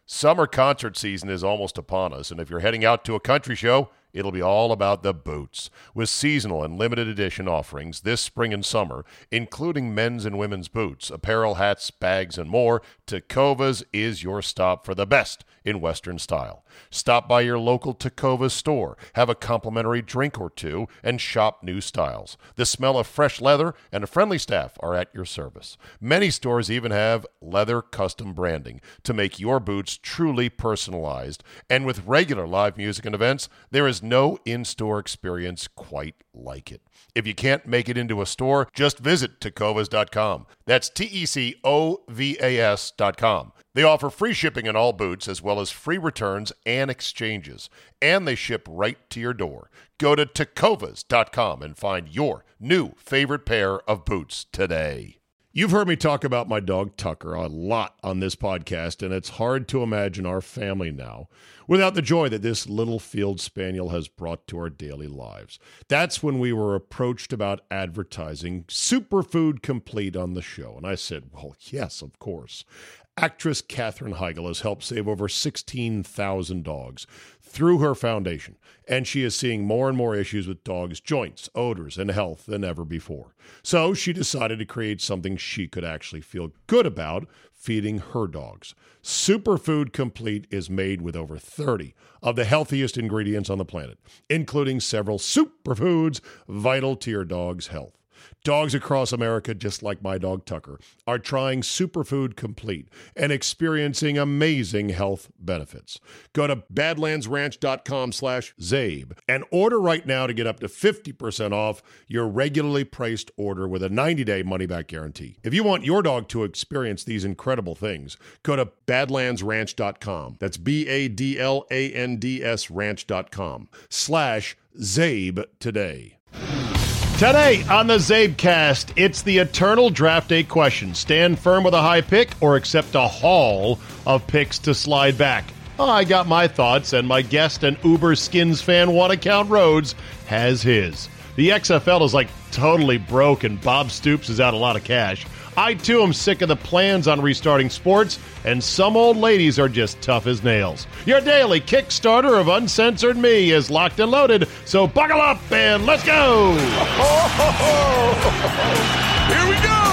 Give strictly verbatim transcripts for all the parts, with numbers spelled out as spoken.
Summer concert season is almost upon us, and if you're heading out to a country show, it'll be all about the boots. With seasonal and limited edition offerings this spring and summer, including men's and women's boots, apparel, hats, bags, and more, Tecovas is your stop for the best in Western style. Stop by your local Tecovas store, have a complimentary drink or two, and shop new styles. The smell of fresh leather and a friendly staff are at your service. Many stores even have leather custom branding to make your boots truly personalized. And with regular live music and events, there is no in-store experience quite like it. If you can't make it into a store, just visit Tecovas dot com. That's T E C O V A S dot com. They offer free shipping on all boots as well as free returns and exchanges. And they ship right to your door. Go to Tecovas dot com and find your new favorite pair of boots today. You've heard me talk about my dog Tucker a lot on this podcast, and it's hard to imagine our family now without the joy that this little field spaniel has brought to our daily lives. That's when we were approached about advertising Superfood Complete on the show, and I said, well, yes, of course. Actress Katherine Heigl has helped save over sixteen thousand dogs through her foundation, and she is seeing more and more issues with dogs' joints, odors, and health than ever before. So she decided to create something she could actually feel good about feeding her dogs. Superfood Complete is made with over thirty of the healthiest ingredients on the planet, including several superfoods vital to your dog's health. Dogs across America, just like my dog Tucker, are trying Superfood Complete and experiencing amazing health benefits. Go to badlandsranch.com slash Zabe and order right now to get up to fifty percent off your regularly priced order with a ninety-day money-back guarantee. If you want your dog to experience these incredible things, go to badlands ranch dot com. That's B A D L A N D S ranch.com slash Zabe today. Today on the Zabecast, it's the eternal draft day question. Stand firm with a high pick or accept a haul of picks to slide back? Oh, I got my thoughts, and my guest and Uber Skins fan, One-Account Rhodes, has his. The X F L is like totally broke, and Bob Stoops is out a lot of cash. I, too, am sick of the plans on restarting sports, and some old ladies are just tough as nails. Your daily Kickstarter of Uncensored Me is locked and loaded, so buckle up and let's go! Here we go!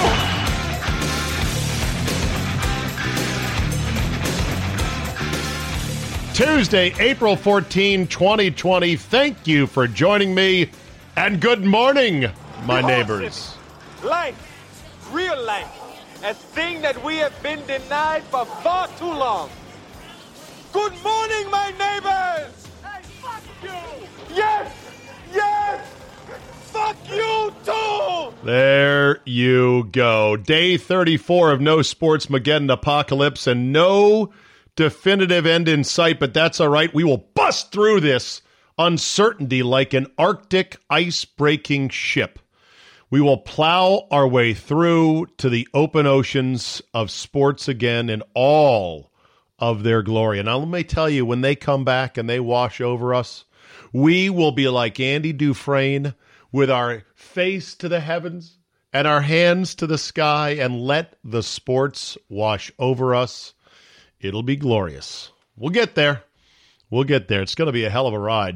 Tuesday, April fourteenth, twenty twenty. Thank you for joining me, and good morning, my neighbors. Life. Real life, a thing that we have been denied for far too long. Good morning, my neighbors! Hey, fuck you! Yes! Yes! Fuck you, too! There you go. Day thirty-four of No Sportsmageddon Apocalypse, and no definitive end in sight, but that's all right. We will bust through this uncertainty like an Arctic ice-breaking ship. We will plow our way through to the open oceans of sports again in all of their glory. And now let me tell you, when they come back and they wash over us, we will be like Andy Dufresne with our face to the heavens and our hands to the sky and let the sports wash over us. It'll be glorious. We'll get there. We'll get there. It's going to be a hell of a ride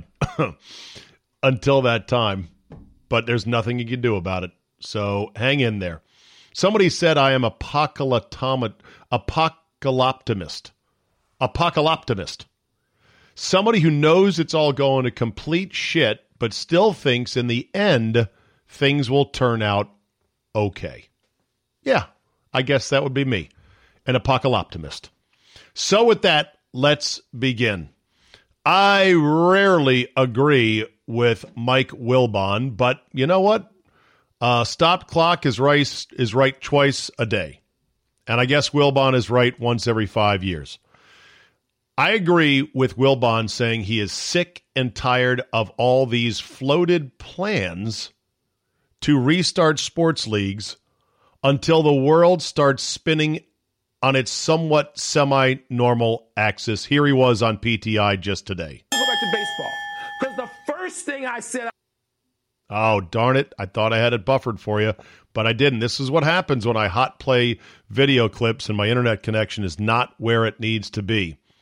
until that time. But there's nothing you can do about it. So hang in there. Somebody said I am apocalyptomet, apocalyptimist. Apocalyptimist. Somebody who knows it's all going to complete shit, but still thinks in the end things will turn out okay. Yeah, I guess that would be me, an apocalyptimist. So with that, let's begin. I rarely agree with Mike Wilbon, but you know what? Uh, stop clock is right, is right twice a day. And I guess Wilbon is right once every five years. I agree with Wilbon saying he is sick and tired of all these floated plans to restart sports leagues until the world starts spinning on its somewhat semi-normal axis. Here he was on P T I just today. Go back to baseball. Because the first thing I said... Oh, darn it. I thought I had it buffered for you, but I didn't. This is what happens when I hot play video clips and my internet connection is not where it needs to be.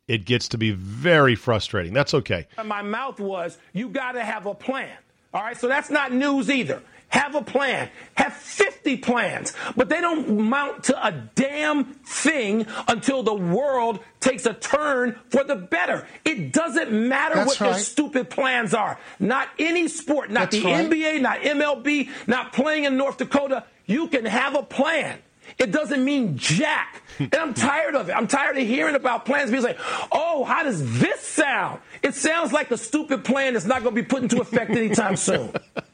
it gets to be very frustrating. That's okay. My mouth was, you got to have a plan. All right, so that's not news either. Have a plan. Have fifty plans. But they don't mount to a damn thing until the world takes a turn for the better. It doesn't matter That's what right. their stupid plans are. Not any sport, not That's the right. N B A, not M L B, not playing in North Dakota. You can have a plan. It doesn't mean jack. And I'm tired of it. I'm tired of hearing about plans. People say, oh, how does this sound? It sounds like a stupid plan that's not going to be put into effect anytime soon.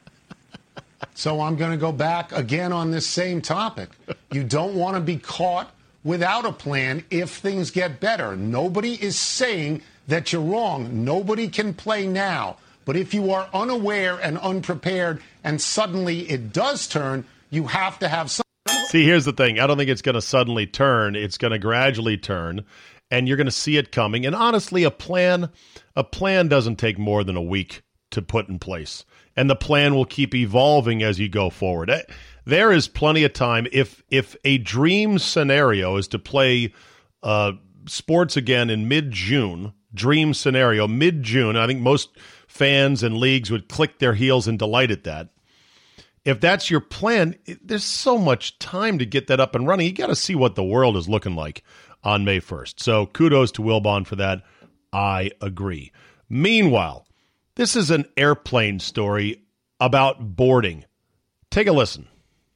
So I'm going to go back again on this same topic. You don't want to be caught without a plan if things get better. Nobody is saying that you're wrong. Nobody can play now. But if you are unaware and unprepared and suddenly it does turn, you have to have some. See, here's the thing. I don't think it's going to suddenly turn. It's going to gradually turn, and you're going to see it coming. And honestly, a plan, a plan doesn't take more than a week to put in place. And the plan will keep evolving as you go forward. There is plenty of time. If if a dream scenario is to play uh, sports again in mid-June, dream scenario, mid-June, I think most fans and leagues would click their heels in delight at that. If that's your plan, there's so much time to get that up and running. You got to see what the world is looking like on May first. So kudos to Wilbon for that. I agree. Meanwhile, this is an airplane story about boarding. Take a listen.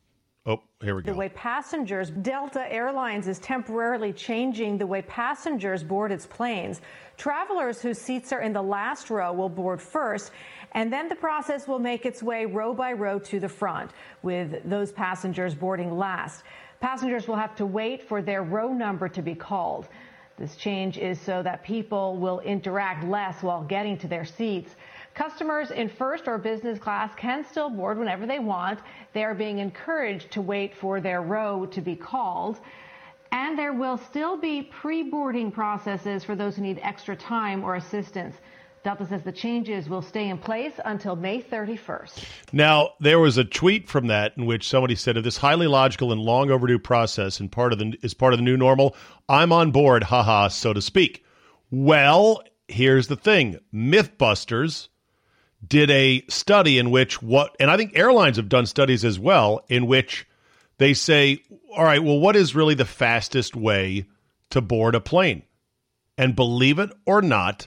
Oh, here we go. The way passengers, Delta Airlines is temporarily changing the way passengers board its planes. Travelers whose seats are in the last row will board first, and then the process will make its way row by row to the front, with those passengers boarding last. Passengers will have to wait for their row number to be called. This change is so that people will interact less while getting to their seats. Customers in first or business class can still board whenever they want. They are being encouraged to wait for their row to be called. And there will still be pre-boarding processes for those who need extra time or assistance. Delta says the changes will stay in place until May thirty-first. Now, there was a tweet from that in which somebody said, if this highly logical and long overdue process and part of the, is part of the new normal, I'm on board, haha, so to speak. Well, here's the thing. Mythbusters did a study in which what, and I think airlines have done studies as well, in which they say, all right, well, what is really the fastest way to board a plane? And believe it or not,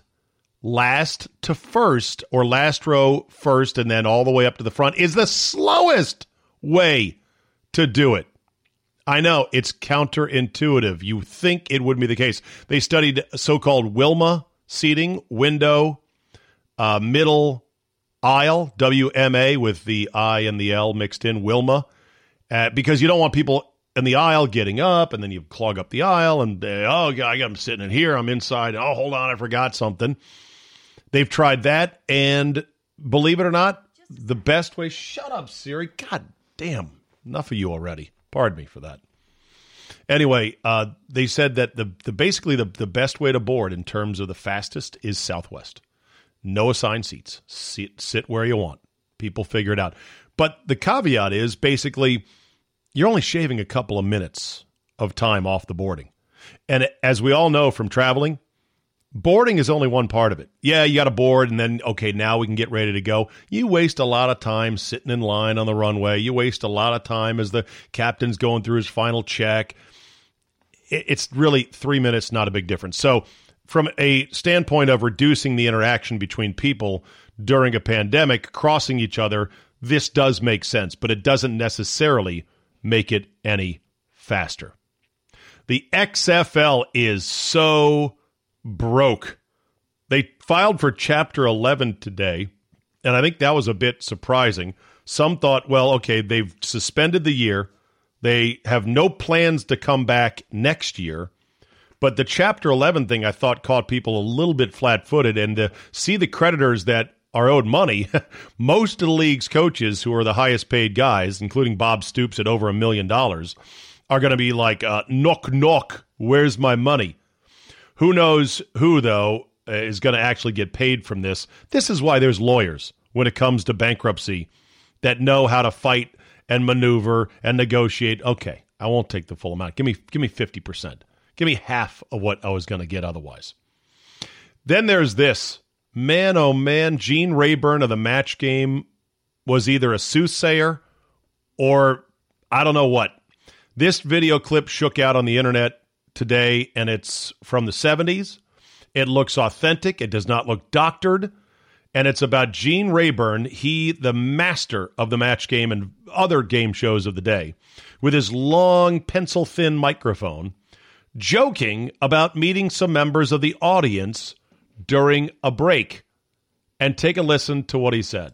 last to first, or last row first and then all the way up to the front, is the slowest way to do it. I know, it's counterintuitive. You think it would be the case. They studied so-called Wilma seating, window, uh, middle aisle, W M A with the I and the L mixed in, Wilma, uh, because you don't want people in the aisle getting up, and then you clog up the aisle, and they, oh, God, I'm sitting in here, I'm inside, oh, hold on, I forgot something. They've tried that, and believe it or not, the best way, shut up, Siri, God damn, enough of you already. Pardon me for that. Anyway, uh, they said that the, the basically the, the best way to board in terms of the fastest is Southwest. No assigned seats. Sit, sit where you want. People figure it out. But the caveat is basically you're only shaving a couple of minutes of time off the boarding. And as we all know from traveling, boarding is only one part of it. Yeah, you got to board, and then, okay, now we can get ready to go. You waste a lot of time sitting in line on the runway. You waste a lot of time as the captain's going through his final check. It's really three minutes, not a big difference. So from a standpoint of reducing the interaction between people during a pandemic, crossing each other, this does make sense, but it doesn't necessarily make it any faster. The X F L is so broke. They filed for Chapter eleven today, and I think that was a bit surprising. Some thought, well, okay, they've suspended the year. They have no plans to come back next year. But the Chapter eleven thing, I thought, caught people a little bit flat-footed. And to see the creditors that are owed money, most of the league's coaches, who are the highest-paid guys, including Bob Stoops at over a million dollars, are going to be like, uh, knock, knock, where's my money? Who knows who, though, is going to actually get paid from this. This is why there's lawyers when it comes to bankruptcy that know how to fight and maneuver and negotiate. Okay, I won't take the full amount. Give me give me fifty percent. Give me half of what I was going to get otherwise. Then there's this. Man, oh man, Gene Rayburn of the Match Game was either a soothsayer or I don't know what. This video clip shook out on the internet today, and it's from the seventies. It looks authentic. It does not look doctored. And it's about Gene Rayburn, he, the master of the Match Game and other game shows of the day, with his long, pencil-thin microphone, joking about meeting some members of the audience during a break. And take a listen to what he said.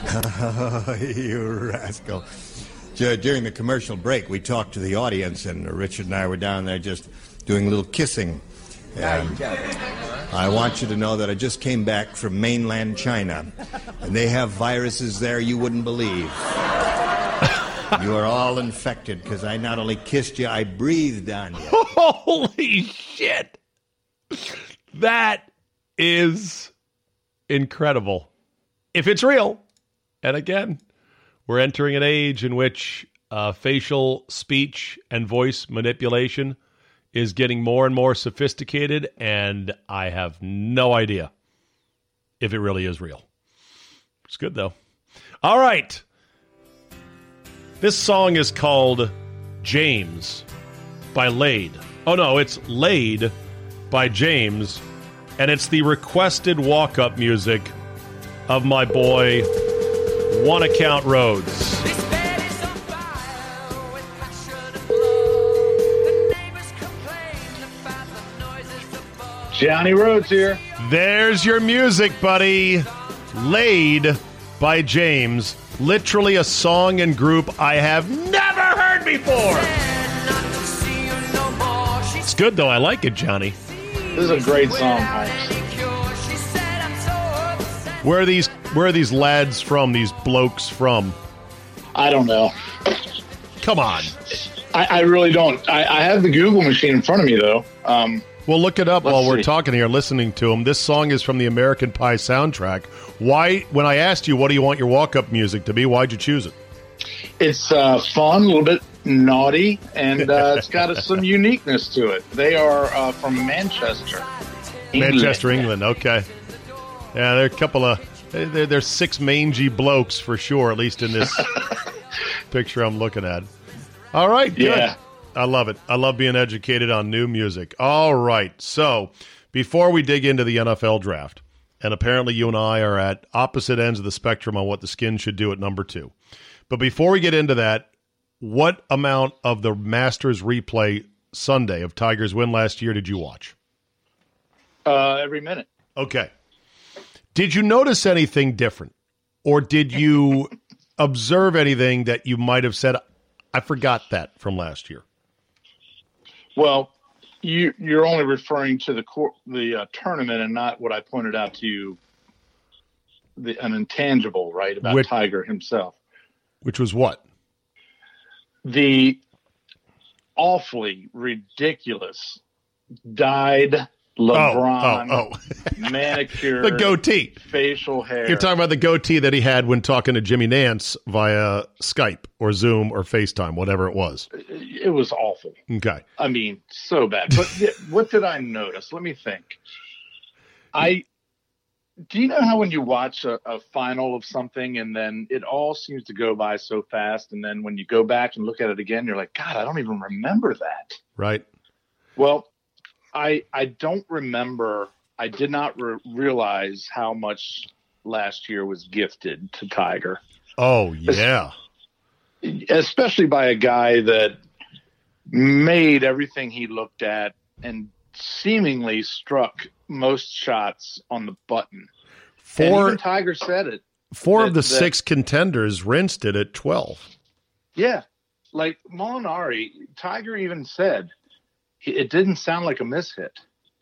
You rascal. During the commercial break, we talked to the audience, and Richard and I were down there just doing a little kissing. And I want you to know that I just came back from mainland China, and they have viruses there you wouldn't believe. You are all infected because I not only kissed you, I breathed on you. Holy shit. That is incredible. If it's real. And again, we're entering an age in which uh, facial speech and voice manipulation is getting more and more sophisticated, and I have no idea if it really is real. It's good, though. All right. This song is called James by Laid. Oh, no, it's Laid by James, and it's the requested walk-up music of my boy, One Account Rhodes. Johnny Rhodes here. There's your music, buddy. Laid by James. Literally a song and group I have never heard before. It's good, though. I like it, Johnny. This is a great song, Holmes. Where are these where are these lads from, these blokes from? I don't know. Come on. I, I really don't. I, I have the Google machine in front of me, though. Um, well, look it up Let's while we're see. talking here, listening to them. This song is from the American Pie soundtrack. Why, when I asked you, what do you want your walk-up music to be, why'd you choose it? It's uh, fun, a little bit naughty, and uh, it's got a, some uniqueness to it. They are uh, from Manchester, England. Manchester, England, okay. Yeah, they're a couple of, they're, they're six mangy blokes for sure, at least in this picture I'm looking at. All right, good. Yeah. I love it. I love being educated on new music. All right, so before we dig into the N F L draft, and apparently you and I are at opposite ends of the spectrum on what the Skins should do at number two. But before we get into that, what amount of the Masters replay Sunday of Tigers' win last year did you watch? Uh, every minute. Okay. Did you notice anything different? Or did you observe anything that you might have said, I forgot that from last year? Well, you, you're only referring to the cor- the uh, tournament and not what I pointed out to you, the, an intangible, right, about Which- Tiger himself. Which was what? The awfully ridiculous dyed LeBron oh, oh, oh. manicure, The goatee. facial hair. You're talking about the goatee that he had when talking to Jimmy Nance via Skype or Zoom or FaceTime, whatever it was. It was awful. Okay. I mean, so bad. But th- what did I notice? Let me think. I do you know how when you watch a, a final of something and then it all seems to go by so fast, and then when you go back and look at it again, you're like, God, I don't even remember that. Right. Well, I I don't remember. I did not re- realize how much last year was gifted to Tiger, Oh, yeah. especially by a guy that made everything he looked at and seemingly struck most shots on the button. And Four, even Tiger said it. four that- of the that- six contenders rinsed it at twelve. Yeah. Like Molinari, Tiger even said it didn't sound like a mishit.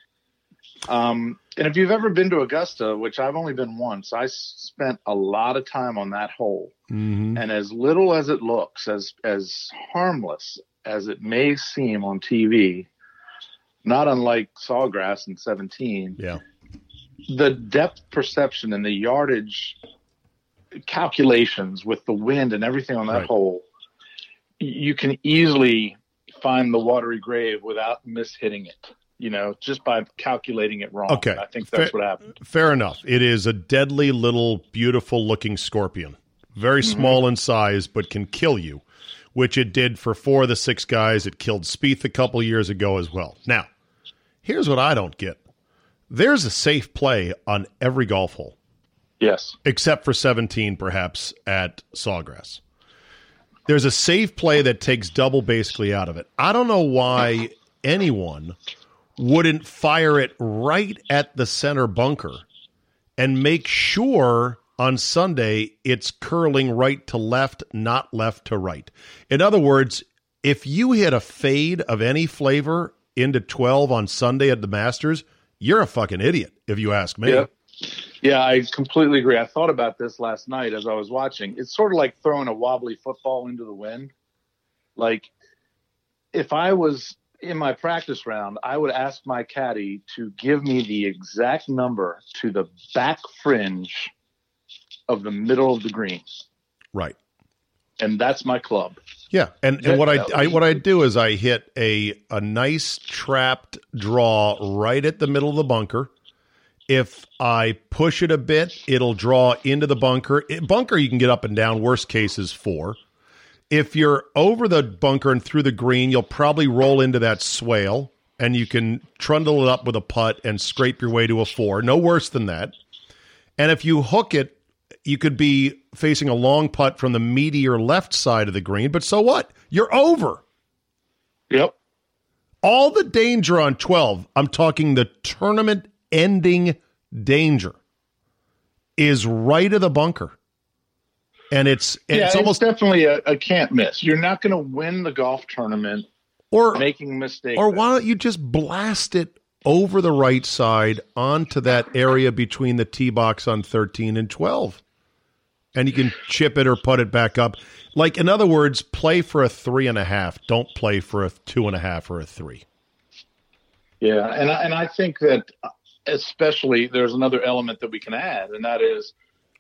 Um, and if you've ever been to Augusta, which I've only been once, I s- spent a lot of time on that hole. Mm-hmm. And as little as it looks, as as harmless as it may seem on T V, not unlike Sawgrass in seventeen, Yeah. the depth perception and the yardage calculations with the wind and everything on that Right. hole, y- you can easily find the watery grave without mishitting it. you know, just by calculating it wrong. Okay. I think that's fair, what happened. Fair enough. It is a deadly little, beautiful-looking scorpion. Very Mm-hmm. small in size, but can kill you, which it did for four of the six guys. It killed Spieth a couple years ago as well. Now, here's what I don't get. There's a safe play on every golf hole. Yes. Except for seventeen, perhaps, at Sawgrass. There's a safe play that takes double basically out of it. I don't know why anyone wouldn't fire it right at the center bunker and make sure on Sunday it's curling right to left, not left to right. In other words, if you hit a fade of any flavor into twelve on Sunday at the Masters, you're a fucking idiot, if you ask me. Yeah. Yeah, I completely agree. I thought about this last night as I was watching. It's sort of like throwing a wobbly football into the wind. Like, if I was in my practice round, I would ask my caddy to give me the exact number to the back fringe of the middle of the green. Right. And that's my club. Yeah, and, and what I, I what I do is I hit a a nice trapped draw right at the middle of the bunker. If I push it a bit, it'll draw into the bunker. It, bunker you can get up and down. Worst case is four. If you're over the bunker and through the green, you'll probably roll into that swale, and you can trundle it up with a putt and scrape your way to a four. No worse than that. And if you hook it, you could be facing a long putt from the meatier left side of the green, but so what? You're over. Yep. All the danger on twelve, I'm talking the tournament-ending danger, is right of the bunker. And it's and yeah, it's it's almost definitely a, a can't miss. You're not going to win the golf tournament or making mistakes. Or why don't you just blast it over the right side onto that area between the tee box on thirteen and twelve? And you can chip it or put it back up. Like, in other words, play for a three and a half. Don't play for a two and a half or a three. Yeah, and I, and I think that especially there's another element that we can add, and that is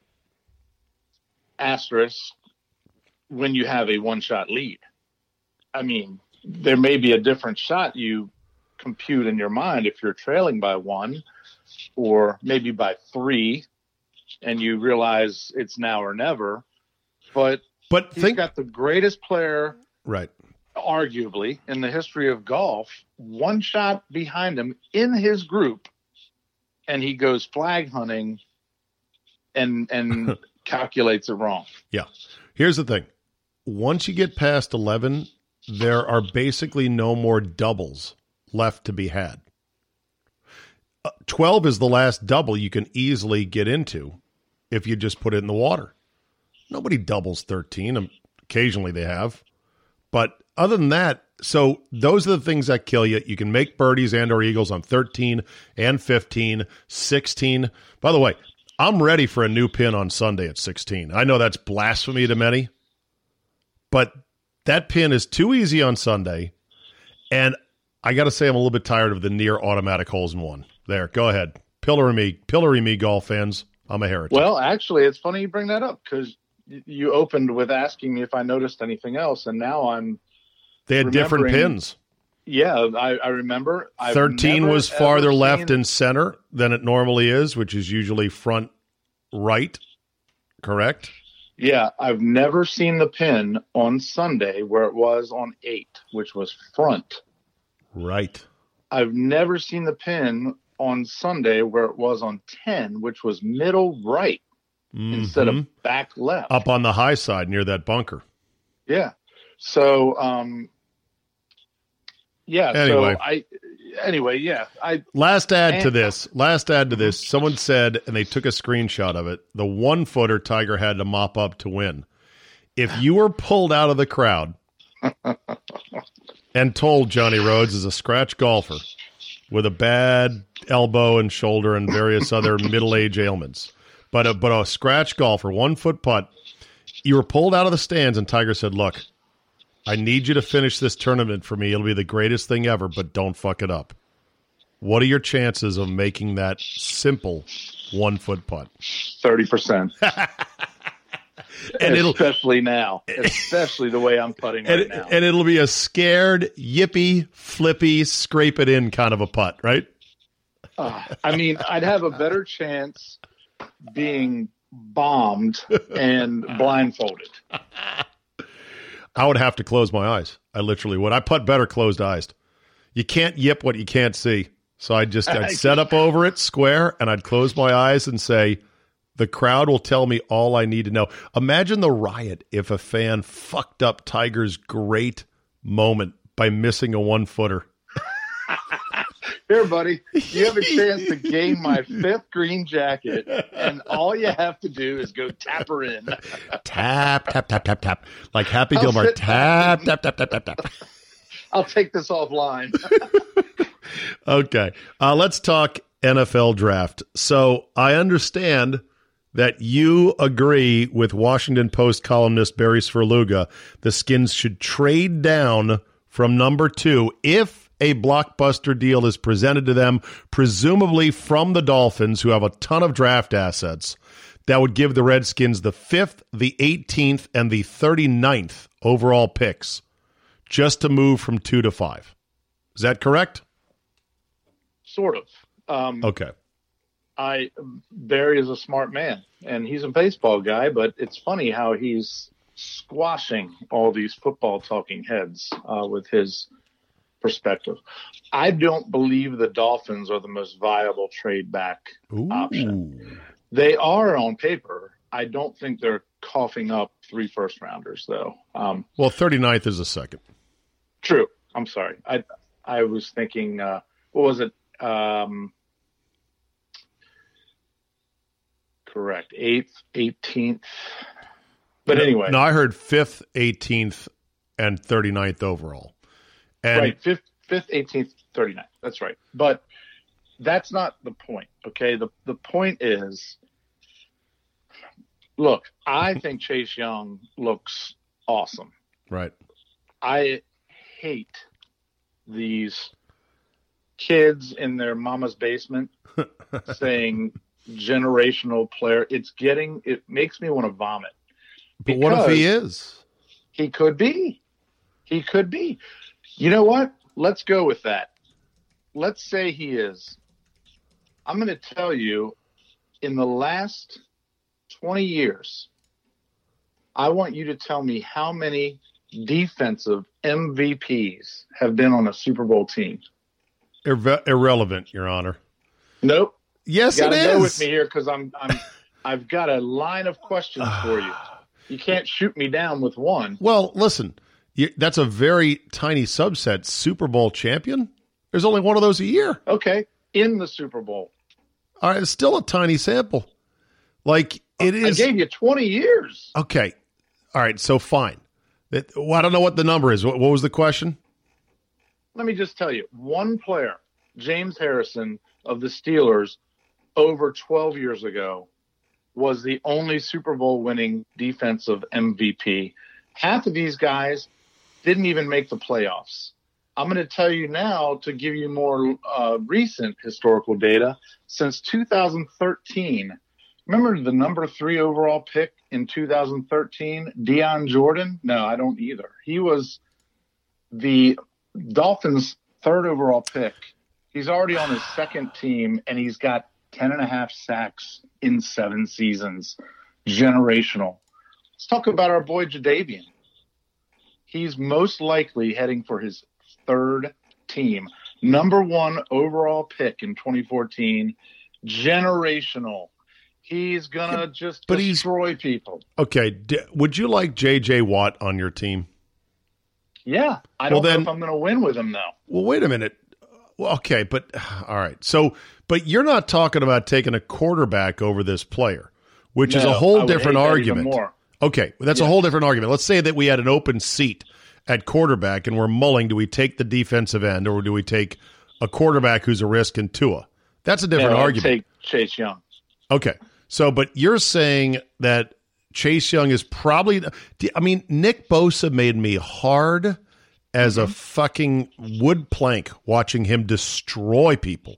asterisk when you have a one-shot lead. I mean, there may be a different shot you compute in your mind if you're trailing by one or maybe by three, and you realize it's now or never. But but he's think, got the greatest player, right, arguably, in the history of golf, one shot behind him in his group, and he goes flag hunting and and calculates it wrong. Yeah. Here's the thing. Once you get past eleven, there are basically no more doubles left to be had. Uh, twelve is the last double you can easily get into if you just put it in the water. Nobody doubles thirteen. Um, occasionally they have. But other than that, so those are the things that kill you. You can make birdies and or eagles on thirteen and fifteen, sixteen. By the way, I'm ready for a new pin on Sunday at sixteen. I know that's blasphemy to many, but that pin is too easy on Sunday, and I got to say I'm a little bit tired of the near automatic holes in one. There, go ahead. Pillory me, pillory me, golf fans. I'm a heretic. Well, actually, it's funny you bring that up because you opened with asking me if I noticed anything else, and now I'm They had different pins. Yeah, I, I remember. I've thirteen never, was farther ever left seen- and center than it normally is, which is usually front right, correct? Yeah, I've never seen the pin on Sunday where it was on eight, which was front. Right. I've never seen the pin on Sunday where it was on ten, which was middle right Mm-hmm. instead of back left. Up on the high side near that bunker. Yeah. So, um, yeah. Anyway. So I, anyway, yeah. I Last ad and, to this. Last ad to this. Someone said, and they took a screenshot of it, the one footer Tiger had to mop up to win. If you were pulled out of the crowd and told Johnny Rhodes is a scratch golfer with a bad elbow and shoulder and various other middle-age ailments, but a, but a scratch golfer, one foot putt, you were pulled out of the stands and Tiger said, look, I need you to finish this tournament for me. It'll be the greatest thing ever, but don't fuck it up. What are your chances of making that simple one-foot putt? thirty percent. and especially now, especially the way I'm putting and, right now. And it'll be a scared, yippy, flippy, scrape it in kind of a putt, right? Uh, I mean, I'd have a better chance being bombed and blindfolded. I would have to close my eyes. I literally would. I putt better closed eyes. You can't yip what you can't see. So I'd just I'd set up over it square, and I'd close my eyes and say, the crowd will tell me all I need to know. Imagine the riot if a fan fucked up Tiger's great moment by missing a one-footer. Here, buddy, you have a chance to gain my fifth green jacket, and all you have to do is go tap her in. Tap, tap, tap, tap, tap. Like Happy Gilmore. Tap, tap, tap, tap, tap, tap. I'll take this offline. Okay. Uh, let's talk N F L draft. So I understand that you agree with Washington Post columnist Barry Svrluga. The Skins should trade down from number two if a blockbuster deal is presented to them, presumably from the Dolphins, who have a ton of draft assets, that would give the Redskins the fifth, the eighteenth, and the thirty-ninth overall picks just to move from two to five. Is that correct? Sort of. Um, okay. I Barry is a smart man, and he's a baseball guy, but it's funny how he's squashing all these football talking heads uh, with his perspective. I don't believe the Dolphins are the most viable trade back Ooh. option. They are on paper. I don't think they're coughing up three first rounders, though. Um, well, thirty-ninth is a second. True. I'm sorry. I I was thinking, uh, what was it? Um, correct. eighth, eighteenth. But no, anyway. No, I heard fifth, eighteenth, and thirty-ninth overall. And right. fifth, fifth, eighteenth, thirty-ninth. That's right. But that's not the point, okay? The The point is, look, I think Chase Young looks awesome. Right. I hate these kids in their mama's basement saying generational player. It's getting, it makes me want to vomit. But what if he is? He could be. He could be. You know what? Let's go with that. Let's say he is. I'm going to tell you, in the last twenty years, I want you to tell me how many defensive M V Ps have been on a Super Bowl team. Irre- irrelevant, Your Honor. Nope. Yes, you it is. Go with me here because I'm I'm I've got a line of questions for you. You can't shoot me down with one. Well, listen, you, that's a very tiny subset. Super Bowl champion. There's only one of those a year. Okay, in the Super Bowl. All right, it's still a tiny sample. Like it is. I gave you twenty years. Okay. All right. So fine. It, well, I don't know what the number is. What, what was the question? Let me just tell you, one player, James Harrison of the Steelers, over twelve years ago, was the only Super Bowl winning defensive M V P. Half of these guys didn't even make the playoffs. I'm going to tell you now to give you more uh, recent historical data. Since two thousand thirteen, remember the number three overall pick in two thousand thirteen, Deion Jordan? No, I don't either. He was the Dolphins' third overall pick. He's already on his second team, and he's got ten and a half sacks in seven seasons. Generational. Let's talk about our boy Jadeveon. He's most likely heading for his third team. Number one overall pick in twenty fourteen. Generational. He's going to just but destroy people. Okay. D- would you like J J. Watt on your team? Yeah. I well, don't then, know if I'm going to win with him, though. Well, wait a minute. Well, okay, but all right. So, but you're not talking about taking a quarterback over this player, which no, is a whole different argument. More. Okay, well, that's yes. a whole different argument. Let's say that we had an open seat at quarterback and we're mulling, do we take the defensive end or do we take a quarterback who's a risk in Tua? That's a different no, argument. Take Chase Young. Okay. So, but you're saying that Chase Young is probably, I mean, Nick Bosa made me hard as mm-hmm. a fucking wood plank watching him destroy people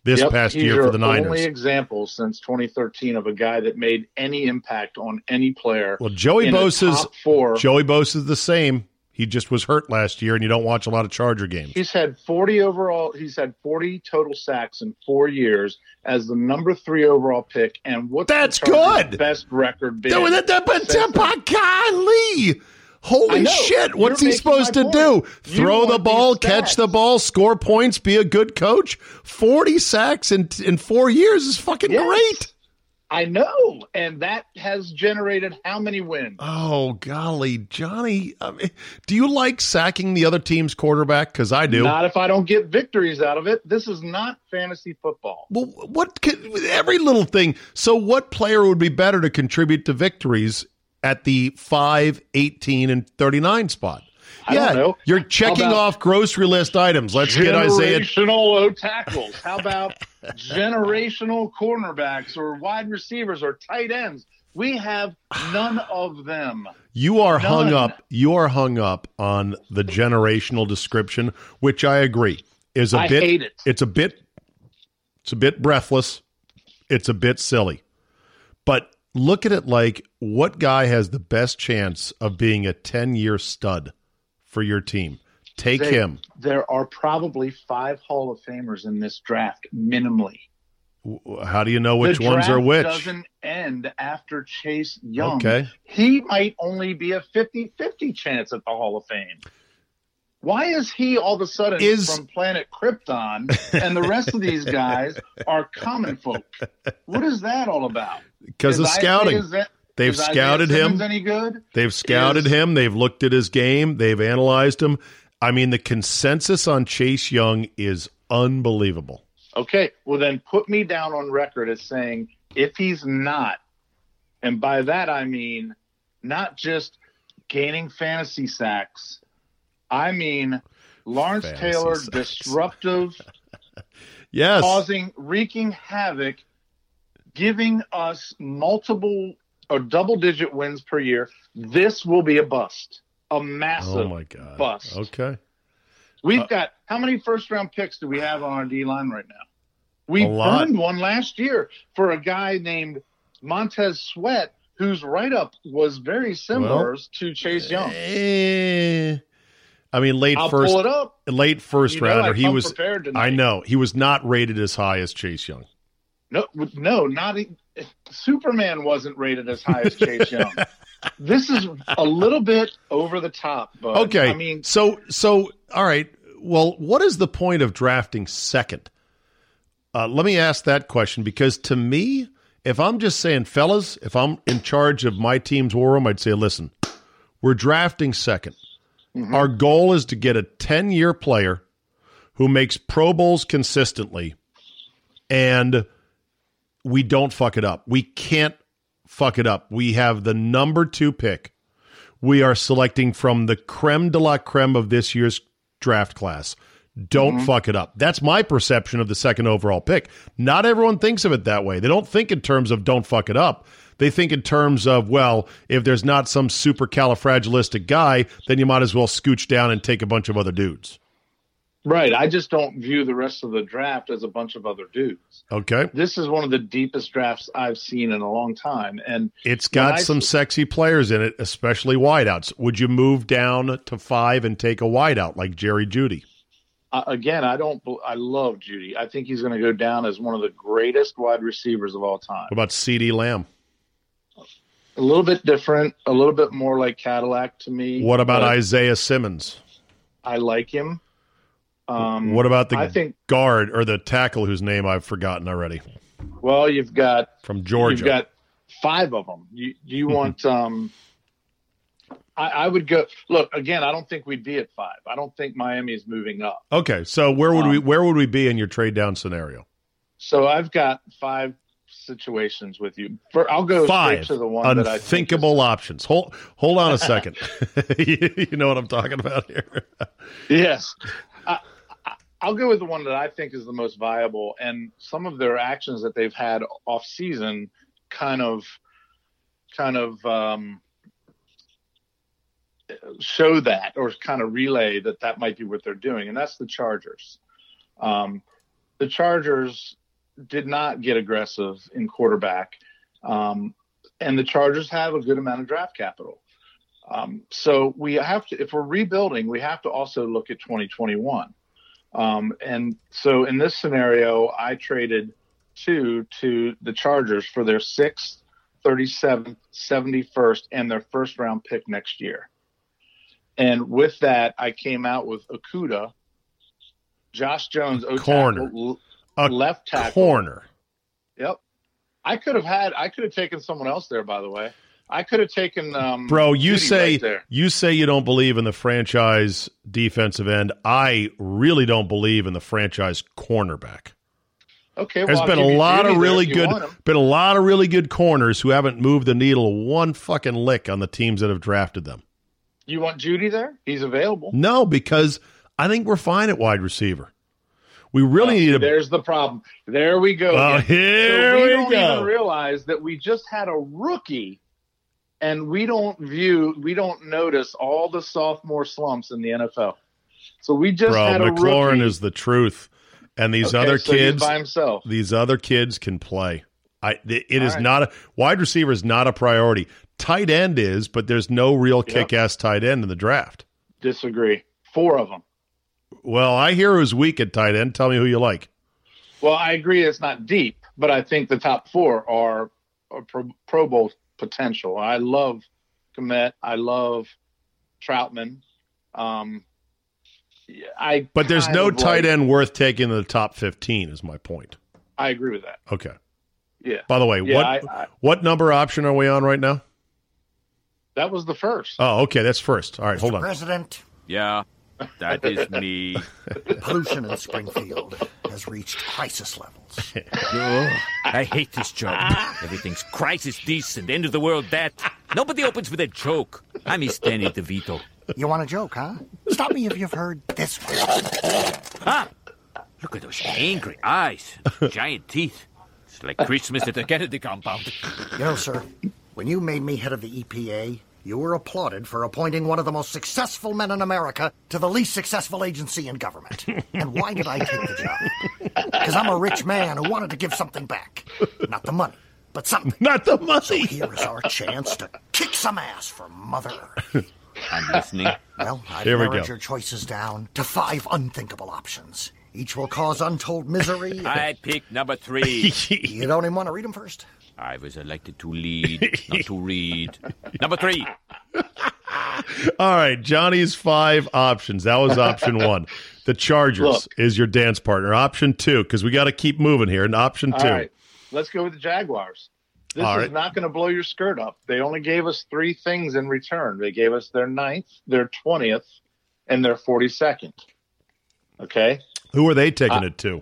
this yep, past he's year your for the Niners. Only example since twenty thirteen of a guy that made any impact on any player. Well, Joey in Bosa's top four. Joey Bosa's the same. He just was hurt last year, and you don't watch a lot of Charger games. He's had forty overall. He's had forty total sacks in four years as the number three overall pick. And what's That's the Chargers' good. best record been? That, that, that, but, since but, golly. Holy shit. What's You're he supposed to making do? my point. You Throw the want ball, these catch stats. the ball, score points, be a good coach? forty sacks in in four years is fucking Yes. great. I know, and that has generated how many wins? Oh, golly, Johnny. I mean, do you like sacking the other team's quarterback? Because I do. Not if I don't get victories out of it. This is not fantasy football. Well, what can, every little thing. So what player would be better to contribute to victories at the five, eighteen, and thirty-nine spot? I yeah, don't know. You're checking How about off grocery list items. Let's get Isaiah. Generational O tackles. How about generational cornerbacks or wide receivers or tight ends? We have none of them. You are None. hung up. You are hung up on the generational description, which I agree is a I bit. hate it. It's a bit. It's a bit breathless. It's a bit silly. But look at it like, what guy has the best chance of being a ten-year stud for your team? Take They- him. There are probably five Hall of Famers in this draft, minimally. W- How do you know which the ones are draft which? doesn't end after Chase Young. Okay. He might only be a fifty-fifty chance at the Hall of Fame. Why is he all of a sudden Is- from planet Krypton and the rest of these guys are common folk? What is that all about? Because of Is I- scouting. is that- They've is Isaiah scouted him. Simmons any good? They've scouted Is- him. They've looked at his game. They've analyzed him. I mean, the consensus on Chase Young is unbelievable. Okay, well then put me down on record as saying if he's not, and by that I mean not just gaining fantasy sacks, I mean Lawrence Fantasy Taylor sacks. disruptive, Yes. causing, wreaking havoc, giving us multiple or double-digit wins per year. This will be a bust, a massive Oh, my God. bust. Okay. We've Uh, got how many first-round picks do we have on our D line right now? We A lot. burned one last year for a guy named Montez Sweat, whose write-up was very similar Well, to Chase Young. Eh, I mean, late I'll first, pull it up. late first You know I rounder. He come was. prepared tonight. I know he was not rated as high as Chase Young. No, no, not e- Superman wasn't rated as high as Chase Young. This is a little bit over the top, but Okay. I mean, so so all right. Well, what is the point of drafting second? Uh, let me ask that question, because to me, if I'm just saying, fellas, if I'm in charge of my team's war room, I'd say, listen, we're drafting second. Mm-hmm. Our goal is to get a ten-year player who makes Pro Bowls consistently, and we don't fuck it up. We can't fuck it up. We have the number two pick. We are selecting from the creme de la creme of this year's draft class. Don't Mm-hmm. fuck it up. That's my perception of the second overall pick. Not everyone thinks of it that way. They don't think in terms of don't fuck it up. They think in terms of, well, if there's not some super califragilistic guy, then you might as well scooch down and take a bunch of other dudes. right. I just don't view the rest of the draft as a bunch of other dudes. Okay? This is one of the deepest drafts I've seen in a long time, and It's when got I- some sexy players in it, especially wideouts. Would you move down to five and take a wideout like Jerry Jeudy? Uh, again, I don't. bel- I love Judy. I think he's going to go down as one of the greatest wide receivers of all time. What about CeeDee Lamb? A little bit different, a little bit more like Cadillac to me. What about but Isaiah Simmons? I like him. Um, What about the I think. guard or the tackle whose name I've forgotten already Well, you've got from Georgia? You've got five of them. You you want? Um, I, I would go. Look again. I don't think we'd be at five. I don't think Miami is moving up. Okay, so where would Um, we where would we be in your trade down scenario? So I've got five situations with you. For, I'll go Five straight to the one that I think is- unthinkable options. Hold hold on a second. you, you know what I'm talking about here. Yes. I, I, I'll go with the one that I think is the most viable, and some of their actions that they've had off season kind of kind of um, show that, or kind of relay that that might be what they're doing, and that's the Chargers. Um, the Chargers did not get aggressive in quarterback. Um, and the Chargers have a good amount of draft capital. Um, so we have to, if we're rebuilding, we have to also look at twenty twenty-one. Um, and so in this scenario, I traded two to the Chargers for their sixth, thirty-seventh, seventy-first, and their first round pick next year. And with that, I came out with Okudah, Josh Jones, O corner, tackle, a left tackle, corner. Yep. I could have had, I could have taken someone else there, by the way. I could have taken, um, bro. You Judy say right there. you say you don't believe in the franchise defensive end. I really don't believe in the franchise cornerback. Okay, well, There's I'll been give a you lot Judy of there really if you good, want him. been a lot of really good corners who haven't moved the needle one fucking lick on the teams that have drafted them. You want Judy there? He's available. No, because I think we're fine at wide receiver. We really Oh, need a. There's the problem. There we go. Oh, again. here so we, we don't go. even realize that we just had a rookie, and we don't view, we don't notice all the sophomore slumps in the N F L. So we just Bro, had a McLaurin rookie. is the truth, and these Okay, other so he's kids, by himself. these other kids can play. I. It All is right. not a wide receiver is not a priority. Tight end is, but there's no real Yep. kick-ass tight end in the draft. Disagree. Four of them. Well, I hear who's weak at tight end. Tell me who you like. Well, I agree it's not deep, but I think the top four are, are pro, pro Bowl potential. I love Kmet. I love Troutman. Um, I But there's kind no of tight like- end worth taking in the top fifteen. Is my point. I agree with that. Okay. Yeah. By the way, Yeah, what I, I, what number option are we on right now? that was the first. Oh, okay, that's first. All right, hold on. President, Yeah, that is me. pollution in Springfield has reached crisis levels. Ugh, I hate this job. Everything's crisis this and end of the world that. Nobody opens with a joke. I miss Danny DeVito. You want a joke, huh? Stop me if you've heard this one. Ah, look at those angry eyes, giant teeth. It's like Christmas at the Kennedy compound. You know, sir, when you made me head of the E P A, you were applauded for appointing one of the most successful men in America to the least successful agency in government. And why did I take the job? Because I'm a rich man who wanted to give something back. Not the money, but something. Not the money. So here is our chance to kick some ass for Mother Earth. I'm listening. Well, I've Here we narrowed go. your choices down to five unthinkable options. Each will cause untold misery. I pick number three. You don't even want to read them first? I was elected to lead, not to read. Number three. All right, Johnny's five options. That was option one. The Chargers Look. is your dance partner. Option two, because we got to keep moving here. And option two. All right. Let's go with the Jaguars. This All is right. not going to blow your skirt up. They only gave us three things in return. They gave us their ninth, their twentieth, and their forty-second. Okay? Who are they taking Uh, it to?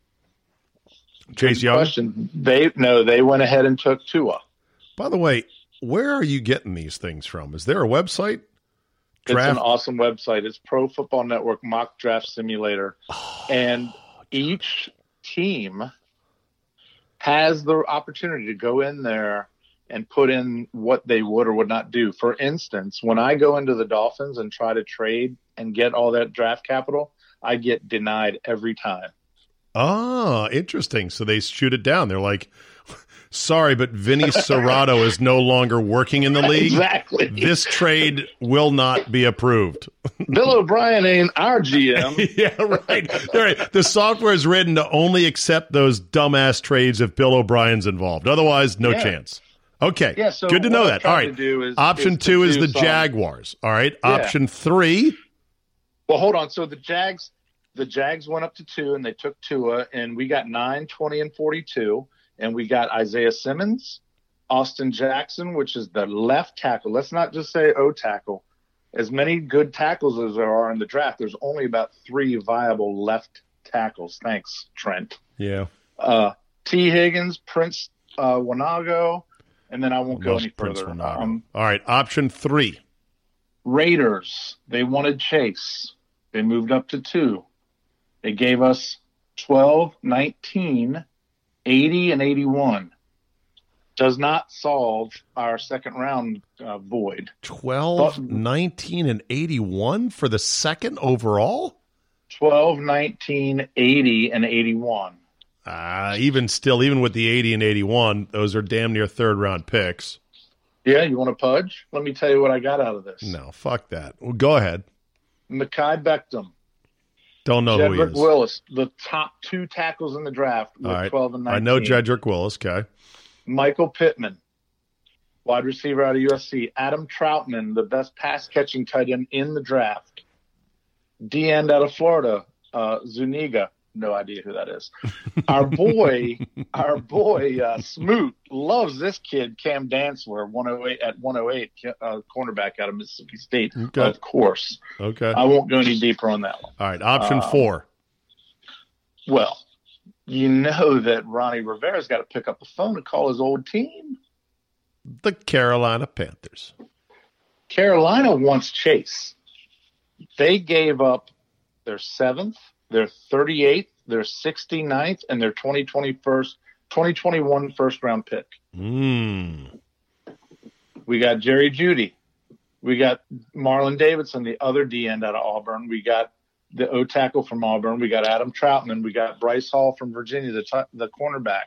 Chase Good Young? question. They no, they went ahead and took Tua. By the way, where are you getting these things from? Is there a website? It's Draft? an awesome website. It's Pro Football Network Mock Draft Simulator. And each team has the opportunity to go in there and put in what they would or would not do. For instance, when I go into the Dolphins and try to trade and get all that draft capital, I get denied every time. Ah, interesting. So they shoot it down. They're like, sorry, but Vinny Serrato is no longer working in the league. Exactly. This trade will not be approved. Bill O'Brien ain't our G M. Yeah, right. All right. The software is written to only accept those dumbass trades if Bill O'Brien's involved. Otherwise, no Yeah. chance. Okay. Yeah, so good to what know I'm that. All trying right. to do is- Option is to two is do the some- Jaguars. All right. Yeah. Option three. Well, hold on. So the Jags, the Jags went up to two, and they took Tua, and we got nine, twenty, and forty-two, and we got Isaiah Simmons, Austin Jackson, which is the left tackle. Let's not just say O tackle. As many good tackles as there are in the draft, there's only about three viable left tackles. Thanks, Trent. Yeah. Uh, T. Higgins, Prince uh, Wanago, and then I won't go Most any Prince further. Renato. Um, All right. Option three. Raiders, they wanted Chase. They moved up to two. They gave us twelve, nineteen, eighty, and eighty-one. Does not solve our second round uh, void. twelve, But- nineteen, and eighty-one for the second overall? twelve, nineteen, eighty, and eighty-one. Uh, even still, even with the eighty and eighty-one, those are damn near third-round picks. Yeah, you want to pudge? Let me tell you what I got out of this. No, fuck that. Well, go ahead. Mekhi Beckham. Don't know Jedrick who he is. Willis, the top two tackles in the draft with All right. twelve and nineteen. I know Jedrick Willis, okay. Michael Pittman, wide receiver out of U S C. Adam Troutman, the best pass-catching tight end in the draft. D-end out of Florida, uh, Zuniga. No idea who that is. Our boy, our boy uh, Smoot loves this kid, Cam Dantzler, one oh eight at one oh eight, uh, cornerback out of Mississippi State, Okay. of course. Okay. I won't go any deeper on that one. All right, option Um, four. Well, you know that Ronnie Rivera's got to pick up the phone and call his old team. The Carolina Panthers. Carolina wants Chase. They gave up their seventh, their thirty-eighth, their sixty-ninth, and their twenty twenty-one first round pick. Mm. We got Jerry Jeudy. We got Marlon Davidson, the other D end out of Auburn. We got the O tackle from Auburn. We got Adam Troutman. We got Bryce Hall from Virginia, the t- the cornerback.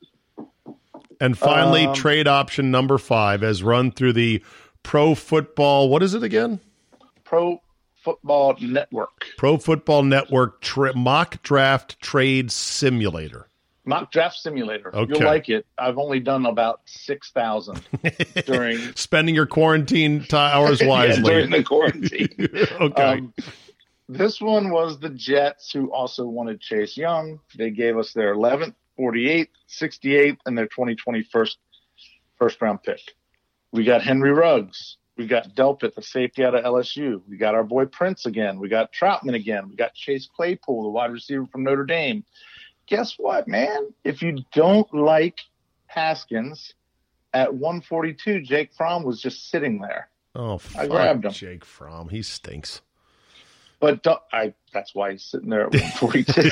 And finally, Um, trade option number five, as run through the Pro Football, what is it again? Pro Football Network. Pro Football Network tra- Mock Draft Trade Simulator. Mock Draft Simulator. Okay. You'll like it. I've only done about six thousand during Spending your quarantine t- hours yeah, wisely. during the quarantine. Okay. Um, this one was the Jets, who also wanted Chase Young. They gave us their eleventh, forty-eighth, sixty-eighth, and their twenty twenty first, first round pick. We got Henry Ruggs. We got Delpit, the safety out of L S U. We got our boy Prince again. We got Troutman again. We got Chase Claypool, the wide receiver from Notre Dame. Guess what, man? If you don't like Haskins, at one forty-two, Jake Fromm was just sitting there. Oh, I fuck grabbed him. Jake Fromm. He stinks. But don't- I, that's why he's sitting there at one forty-two.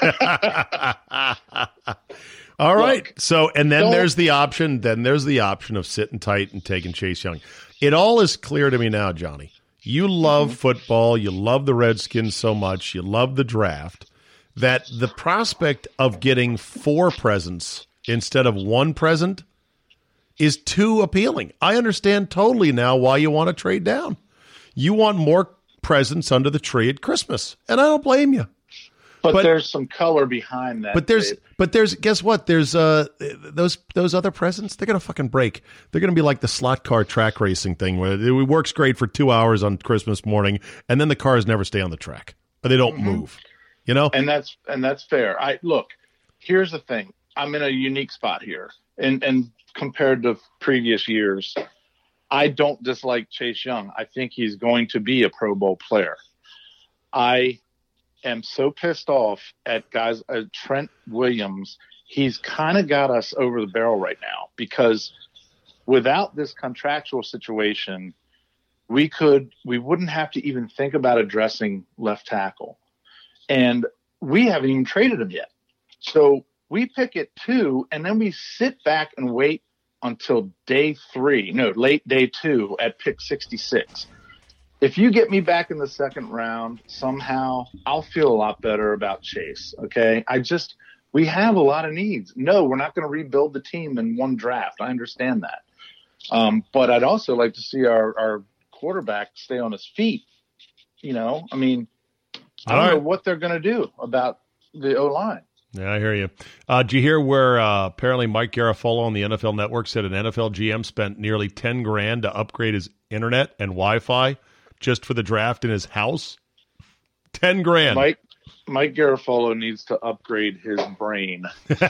All right. Look, so, and then don't- there's the option. Then there's the option of sitting tight and taking Chase Young. It all is clear to me now, Johnny. You love Mm-hmm. football. You love the Redskins so much. You love the draft. That the prospect of getting four presents instead of one present is too appealing. I understand totally now why you want to trade down. You want more presents under the tree at Christmas, and I don't blame you. But, But- there's some color behind that. But there's, Dave. but there's, guess what? There's uh those those other presents. They're gonna fucking break. They're gonna be like the slot car track racing thing, where it works great for two hours on Christmas morning, and then the cars never stay on the track, or they don't Mm-hmm. move. You know? and that's and that's fair. I look. Here's the thing. I'm in a unique spot here, and and compared to previous years, I don't dislike Chase Young. I think he's going to be a Pro Bowl player. I am so pissed off at guys. Uh, Trent Williams. He's kind of got us over the barrel right now, because without this contractual situation, we could we wouldn't have to even think about addressing left tackle. And we haven't even traded him yet. So we pick at two, and then we sit back and wait until day three, no, late day two at pick sixty-six. If you get me back in the second round, somehow I'll feel a lot better about Chase, okay? I just – we have a lot of needs. No, we're not going to rebuild the team in one draft. I understand that. Um, but I'd also like to see our, our quarterback stay on his feet, you know? I mean – I don't All know right. what they're going to do about the O-line. Yeah, I hear you. Uh, did you hear where uh, apparently Mike Garafolo on the N F L Network said an N F L G M spent nearly ten grand to upgrade his internet and Wi-Fi just for the draft in his house? Ten grand. Mike Mike Garafolo needs to upgrade his brain.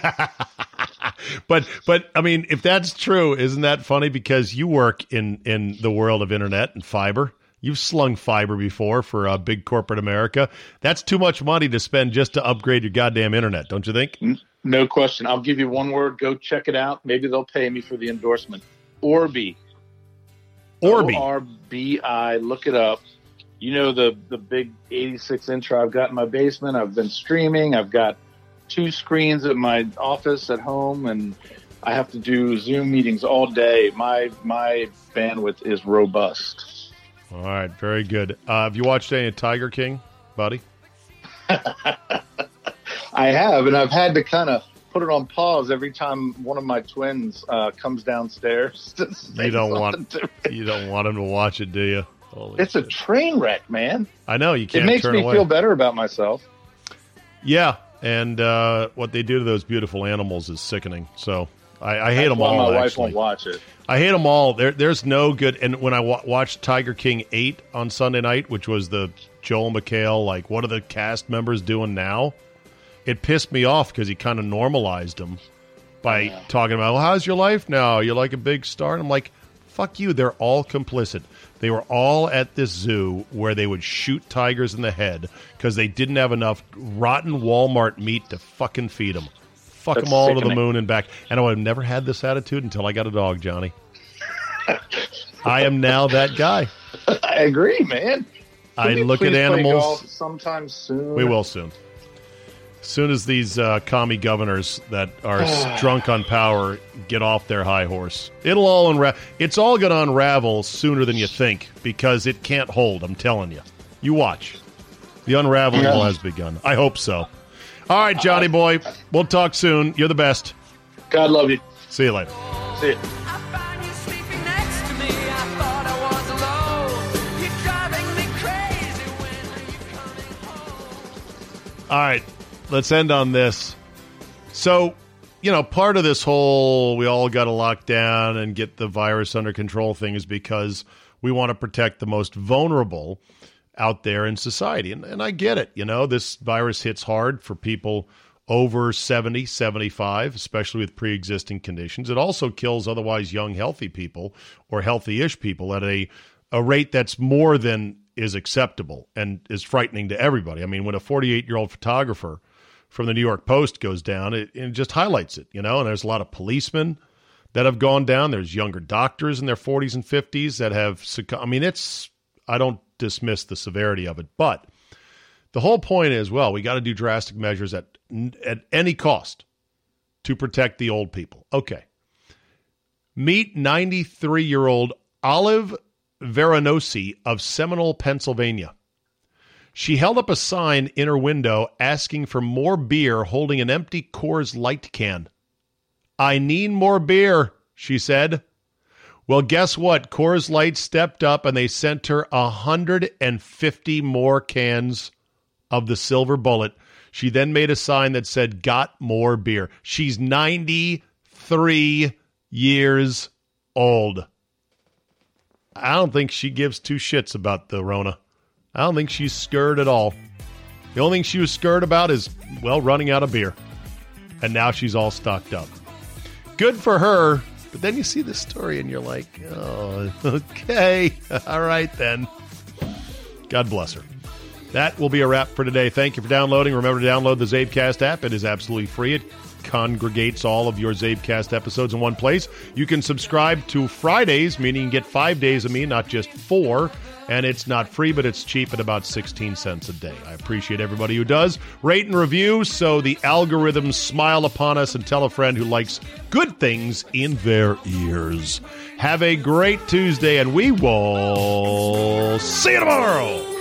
but but I mean, if that's true, isn't that funny? Because you work in in the world of internet and fiber. You've slung fiber before for uh, big corporate America. That's too much money to spend just to upgrade your goddamn internet, don't you think? No question. I'll give you one word. Go check it out. Maybe they'll pay me for the endorsement. Orbi. Orbi. O R B I. Look it up. You know the, the big eighty-six incher I've got in my basement. I've been streaming. I've got two screens at my office at home, and I have to do Zoom meetings all day. My my bandwidth is robust. All right, very good. Uh, have you watched any of Tiger King, buddy? I have, and I've had to kind of put it on pause every time one of my twins uh, comes downstairs. To say You don't want something to me. you don't want them to watch it, do you? Holy It's a train wreck, man. I know you can't. It makes turn me away. feel better about myself. Yeah, and uh, what they do to those beautiful animals is sickening. So I, I hate That's them why all. my wife actually. won't watch it. I hate them all. There, there's no good. And when I wa- watched Tiger King eight on Sunday night, which was the Joel McHale, like, what are the cast members doing now? It pissed me off because he kind of normalized them by Yeah. talking about, well, how's your life now? You're like a big star. And I'm like, fuck you. They're all complicit. They were all at this zoo where they would shoot tigers in the head because they didn't have enough rotten Walmart meat to fucking feed them. Fuck That's them all to the sickening. moon and back. And I've never had this attitude until I got a dog, Johnny. I am now that guy. I agree, man. Can I we look at please play animals. golf sometime soon. We will soon. As soon as these uh, commie governors that are s- drunk on power get off their high horse, it'll all unravel. It's all going to unravel sooner than you think because it can't hold. I'm telling you. You watch. The unraveling Yeah. has begun. I hope so. All right, Johnny boy. We'll talk soon. You're the best. God love you. See you later. See you. All right, let's end on this. So, you know, part of this whole we all got to lock down and get the virus under control thing is because we want to protect the most vulnerable out there in society. And, and I get it. You know, this virus hits hard for people over seventy, seventy-five, especially with pre-existing conditions. It also kills otherwise young, healthy people or healthy-ish people at a, a rate that's more than is acceptable and is frightening to everybody. I mean, when a forty-eight-year-old photographer from the New York Post goes down, it, it just highlights it, you know, and there's a lot of policemen that have gone down. There's younger doctors in their forties and fifties that have succumbed. I mean, it's, I don't dismiss the severity of it, but the whole point is, well, we got to do drastic measures at at any cost to protect the old people. Okay. Meet ninety-three-year-old Olive Veranosi of Seminole, Pennsylvania. She held up a sign in her window asking for more beer, holding an empty Coors Light can. I need more beer, she said. Well, guess what? Coors Light stepped up and they sent her one hundred fifty more cans of the Silver Bullet. She then made a sign that said, got more beer. She's ninety-three years old. I don't think she gives two shits about the Rona. I don't think she's scared at all. The only thing she was scared about is, well, running out of beer. And now she's all stocked up. Good for her. But then you see this story and you're like, oh, okay. All right, then. God bless her. That will be a wrap for today. Thank you for downloading. Remember to download the Zabecast app. It is absolutely free. It congregates all of your Zabecast episodes in one place. You can subscribe to Fridays, meaning you get five days of me, not just four. And it's not free, but it's cheap at about sixteen cents a day. I appreciate everybody who does. Rate and review so the algorithms smile upon us, and tell a friend who likes good things in their ears. Have a great Tuesday, and we will see you tomorrow.